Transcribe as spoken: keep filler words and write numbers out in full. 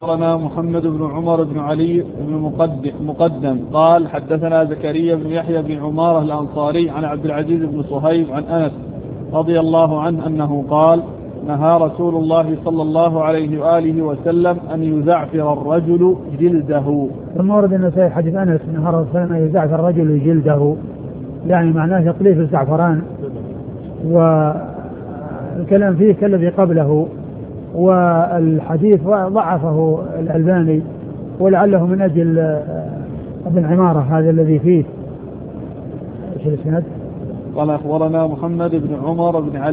أخبرنا محمد بن عمر بن علي بن مقدم, مقدم قال حدثنا زكريا بن يحيى بن عمارة الأنصاري عن عبد العزيز بن صهيب عن أنس رضي الله عنه أنه قال نهى رسول الله صلى الله عليه وآله وسلم أن يزعفر الرجل جلده. ثم ورد النسائي حديث أنس نهى رسول الله أن يزعفر الرجل جلده، يعني معناه تقليف الزعفران، والكلام فيه كالذي قبله، والحديث ضعفه الألباني ولعله من أجل ابن عمارة هذا الذي فيه. ايش الاسناد؟ قال أخبرنا محمد بن عمر بن علي